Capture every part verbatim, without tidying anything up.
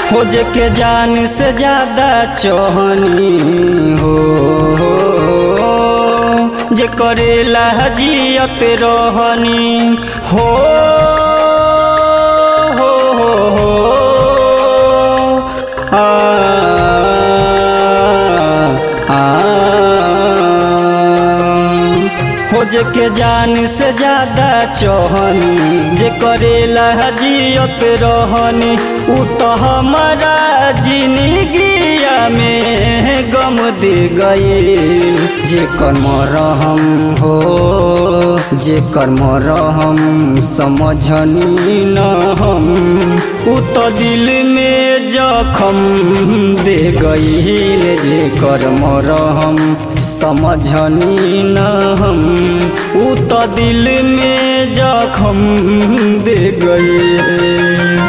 खोज के जान से ज्यादा चोहनी हो, जे करेला जियत रहनी हो, हो, हो, हो आ, आ, खोज के जान से ज्यादा चोहनी, जे करेला जियत रहनी। उ तो हमारा जिंदगिया में गम दे गईल, जे कर्म रहम हो, जे कर्म रहम समझनी न हम। उ तो दिल में जखम दे गईल, जे कर्म रहम समझनी न हम। उ तो दिल में जखम दे गईल।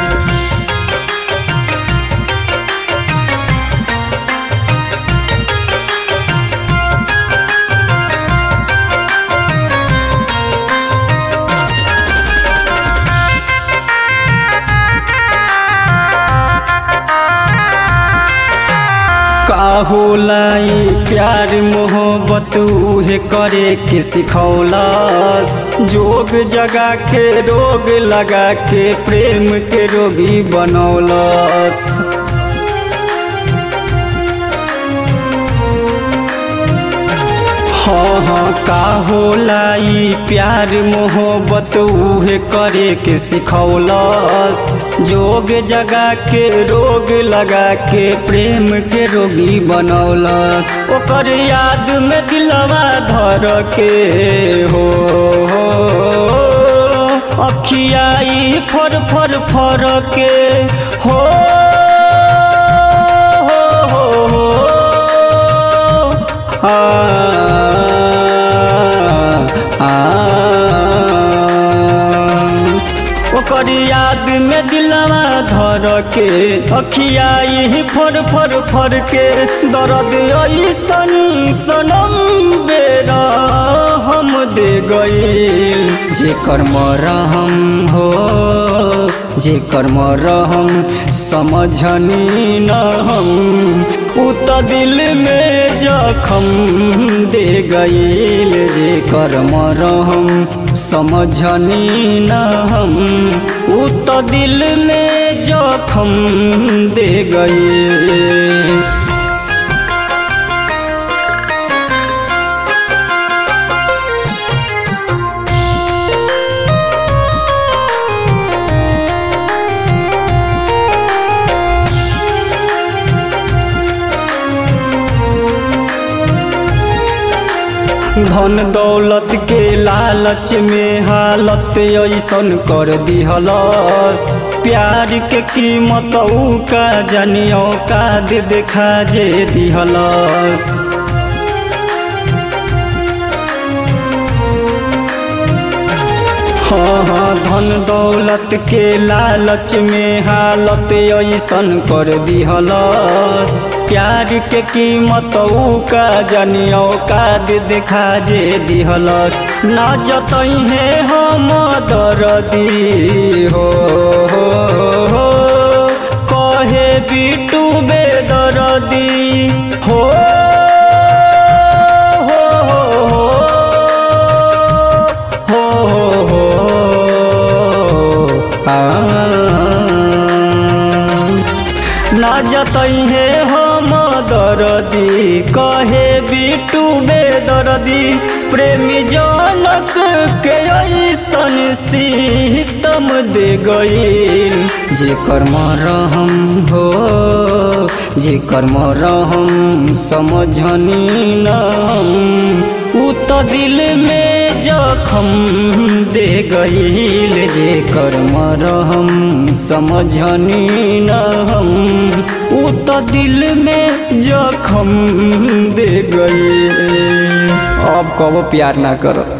का होला ई प्यार मोहब्बत उहे करे के सिखौलस, जोग जगा के रोग लगा के प्रेम के रोगी बनौलस। हाँ हाँ का होला ई प्यार मोहब्बत उहे करे के सिखौलस, जोग जगा के रोग लगा के प्रेम के रोगी बनौलस। ओकर याद में दिलवा धर के हो, अखिया ई फर फर फर के हो, हो, हो, हो आ, ओकर याद में दिलवा धर के अखिया ही फर फर फर के। दर्द ऐसन सनम बेरा हम दे गईल, जे कर्म रहम हो, जे कर्म रहम समझनी न हम। उ तो दिल में जखम दे गईल, जे कर्म रहम समझनी न हम। उ तो दिल में जखम दे गईल। धन दौलत के लालच में हालत ऐसन कर दिहलस, प्यार के कीमत उ का जानियो का दे देखा जे दिहलस। हाँ हाँ धन दौलत के लालच में हालत ऐसन कर दिहलस, प्यार के कीमत उ का जानियो का दे देखा जे दिहलस। ना जतई है हम दर्दी हो, हो, हो कहे बिटू बेदर्दी हो, ना जतई है हम दर्दी कहे बिटू बेदर्दी। प्रेमी जनक के ऐसन सीतम दे गईल, जे कर्म रहम हो, जे कर्म रहम समझनी न हम। उ तो दिल में जखम दे गईल, जे कर्म रहम समझनी न हम। उ तो दिल में जखम दे गईल। अब कबो प्यार ना कर।